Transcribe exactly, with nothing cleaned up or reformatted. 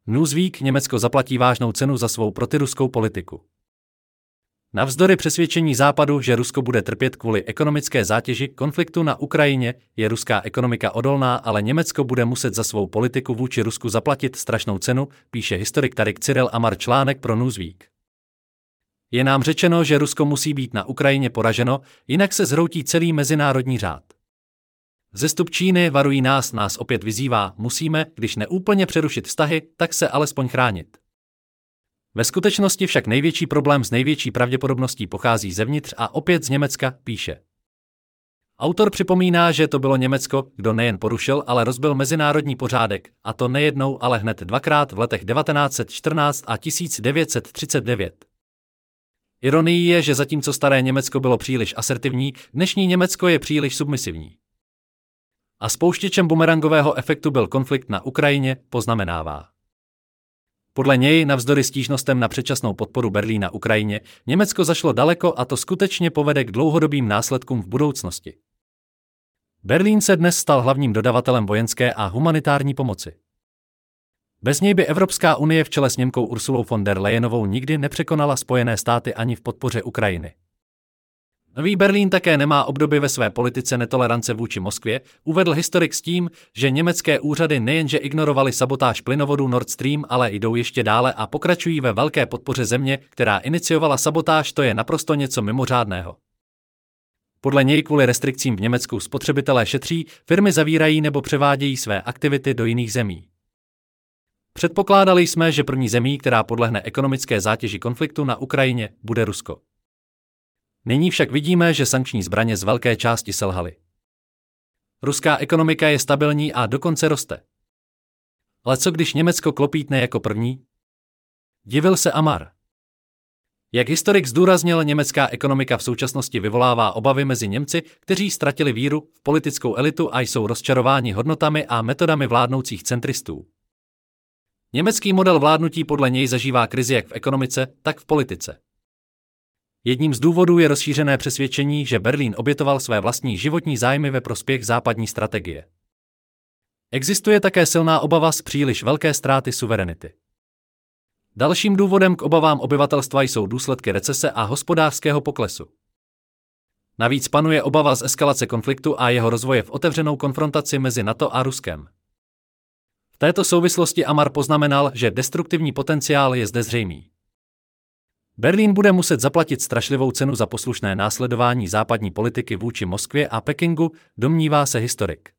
Newsweek: Německo zaplatí vážnou cenu za svou protiruskou politiku. Navzdory přesvědčení Západu, že Rusko bude trpět kvůli ekonomické zátěži konfliktu na Ukrajině, je ruská ekonomika odolná, ale Německo bude muset za svou politiku vůči Rusku zaplatit strašnou cenu, píše historik Tarik Cyril Amar článek pro Newsweek. Je nám řečeno, že Rusko musí být na Ukrajině poraženo, jinak se zhroutí celý mezinárodní řád. Vzestup Číny, varují nás, nás opět vyzývá, musíme, když neúplně přerušit vztahy, tak se alespoň chránit. Ve skutečnosti však největší problém s největší pravděpodobností pochází zevnitř a opět z Německa, píše. Autor připomíná, že to bylo Německo, kdo nejen porušil, ale rozbil mezinárodní pořádek, a to nejednou, ale hned dvakrát v letech devatenáct set čtrnáct a tisíc devět set třicet devět. Ironií je, že zatímco staré Německo bylo příliš asertivní, dnešní Německo je příliš submisivní. A spouštěčem bumerangového efektu byl konflikt na Ukrajině, poznamenává. Podle něj, navzdory stížnostem na předčasnou podporu Berlína Ukrajině, Německo zašlo daleko a to skutečně povede k dlouhodobým následkům v budoucnosti. Berlín se dnes stal hlavním dodavatelem vojenské a humanitární pomoci. Bez něj by Evropská unie v čele s Němkou Ursulou von der Leyenovou nikdy nepřekonala Spojené státy ani v podpoře Ukrajiny. Nový Berlín také nemá obdoby ve své politice netolerance vůči Moskvě, uvedl historik s tím, že německé úřady nejenže ignorovaly sabotáž plynovodu Nord Stream, ale jdou ještě dále a pokračují ve velké podpoře země, která iniciovala sabotáž, to je naprosto něco mimořádného. Podle něj kvůli restrikcím v Německu spotřebitelé šetří, firmy zavírají nebo převádějí své aktivity do jiných zemí. Předpokládali jsme, že první zemí, která podlehne ekonomické zátěži konfliktu na Ukrajině, bude Rusko. Nyní však vidíme, že sankční zbraně z velké části selhaly. Ruská ekonomika je stabilní a dokonce roste. Ale co když Německo klopítne jako první? Divil se Amar. Jak historik zdůraznil, německá ekonomika v současnosti vyvolává obavy mezi Němci, kteří ztratili víru v politickou elitu a jsou rozčarováni hodnotami a metodami vládnoucích centristů. Německý model vládnutí podle něj zažívá krizi jak v ekonomice, tak v politice. Jedním z důvodů je rozšířené přesvědčení, že Berlín obětoval své vlastní životní zájmy ve prospěch západní strategie. Existuje také silná obava z příliš velké ztráty suverenity. Dalším důvodem k obavám obyvatelstva jsou důsledky recese a hospodářského poklesu. Navíc panuje obava z eskalace konfliktu a jeho rozvoje v otevřenou konfrontaci mezi NATO a Ruskem. V této souvislosti Amar poznamenal, že destruktivní potenciál je zde zřejmý. Berlín bude muset zaplatit strašlivou cenu za poslušné následování západní politiky vůči Moskvě a Pekingu, domnívá se historik.